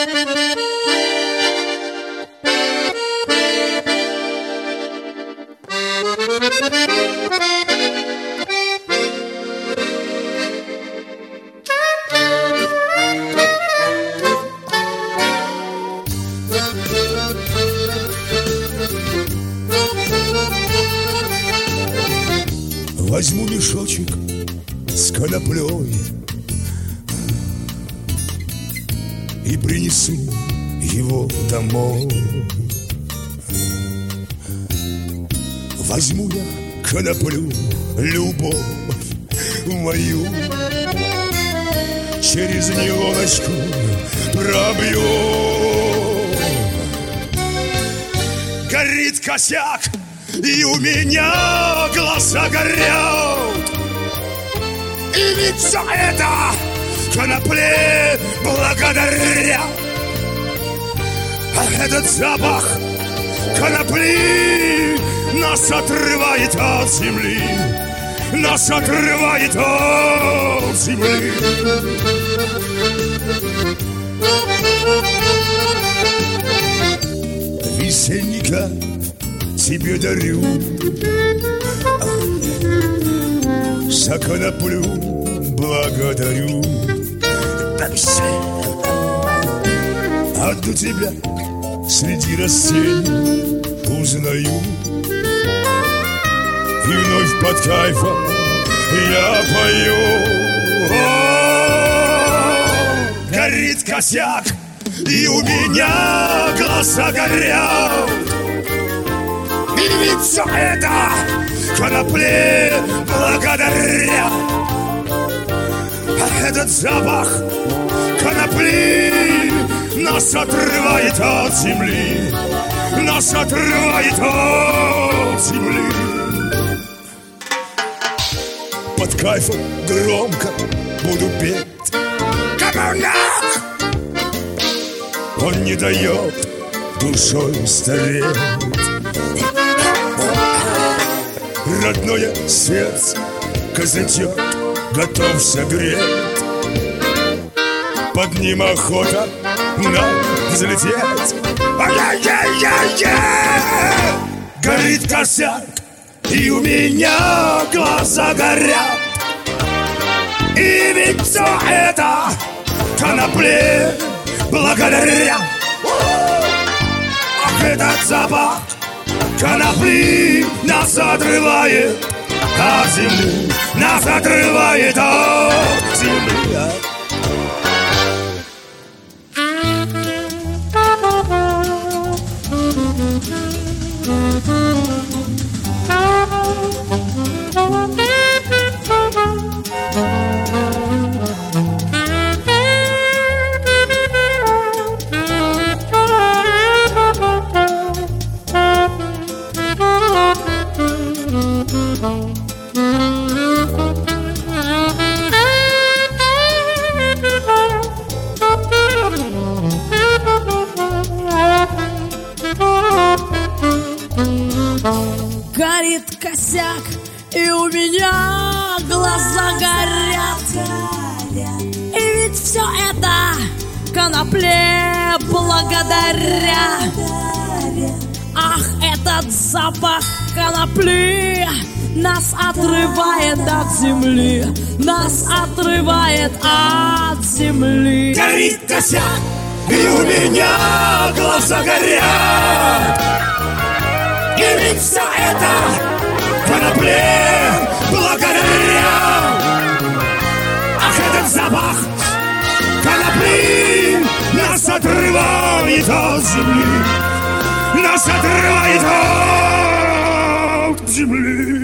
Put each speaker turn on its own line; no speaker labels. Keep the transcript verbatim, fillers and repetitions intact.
Возьму мешочек с коноплей и принесу его домой. Возьму я коноплю, любовь мою, через нейлоночку пробью. Горит косяк, и у меня глаза горят. И ведь все это конопле благодаря. А этот запах конопли нас отрывает от земли, нас отрывает от земли. Весенника тебе дарю, за коноплю благодарю. Одну тебя среди растений узнаю, и вновь под кайфом я пою. О, горит косяк, и у меня глаза горят. И ведь все это конопле благодаря. А этот запах конопли нас отрывает от земли, нас отрывает от земли. Под кайфом громко буду петь коммуняк. Он не дает душой стареть. Родное сердце козырек готов согреть. Под ним охота нам взлететь. Ай-яй-яй-яй-яй! Горит косяк, и у меня глаза горят. И ведь все это конопле благодаря. Ах, этот запах конопли нас отрывает от земли, нас отрывает от земли.
Горит косяк, и у меня глаза горят. И ведь все это конопле благодаря. Ах, этот запах конопли нас отрывает от земли, нас отрывает от земли.
Горит косяк, и у меня глаза горят. И ведь все это конопле благодаря. Ах, этот запах конопли нас отрывает от земли, нас отрывает от земли.